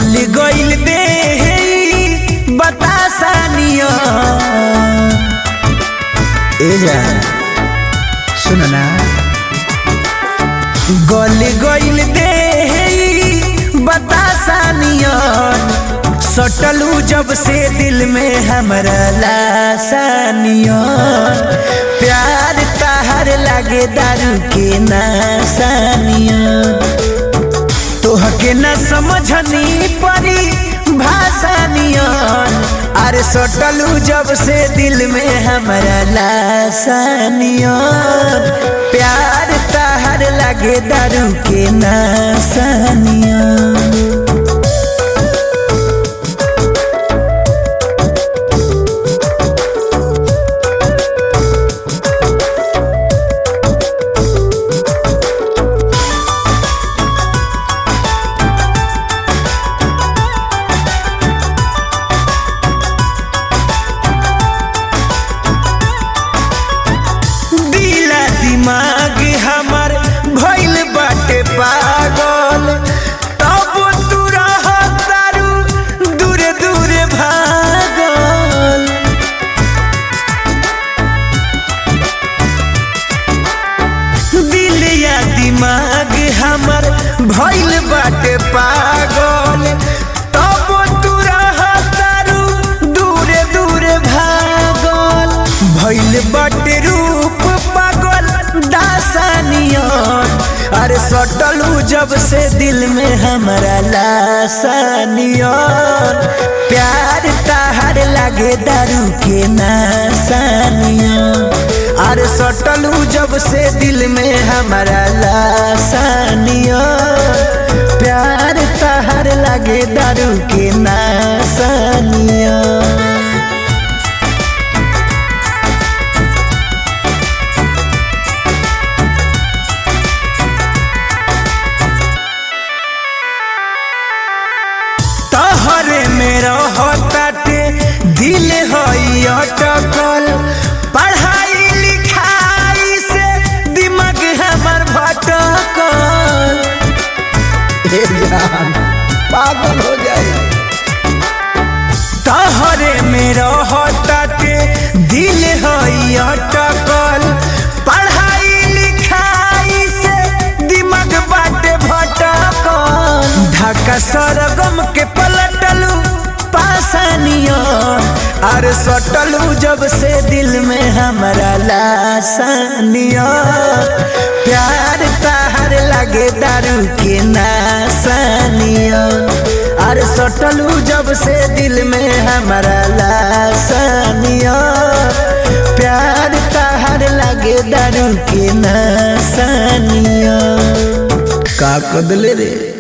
गल गइल दे बतासानिया ए जा सुन ना गल गइल दे बतासानिया सटलू जब से दिल में हमरा लासानिया प्यार तहर लागे दारू के नासानिया तोहके न समझनी परी भाषानियन अरे सटलू जब से दिल में हमरा लासानियन प्यार तहर लागे दारू के नासानियन। दिमाग हमर भइल बाटे पागल तब तू रहतारू दूरे दूरे भागल दिल या दिमाग हमर भइल बाटे पागल तब तू रहतारू दूरे दूरे भागल भइल बाटे रूप पागल दासानियन अरे सटलू जब से दिल में हमरा लासानियन प्यार तहर लागे दारू के नासानियन अरे सटलू जब से दिल में हमरा लासानियन प्यार तहर लागे दारू के नासानियन। तहरे मेरा होताटे दिल होई अटकल पढ़ाई लिखाई से दिमाग हमर भटकल पागल हो जाए तहरे मेरा होताटे दिल होई अटकल पढ़ाई लिखाई से दिमाग बाटे भटकल ढाका सरगम के पलटलू पासानियन अरे सटलू जब से दिल में हमरा लासानियन प्यार तहर लागे दारू के नासानियन अरे सटलू जब से दिल में हमरा लासानियन प्यार तहर लागे दारू के नासानियन का कदले रे।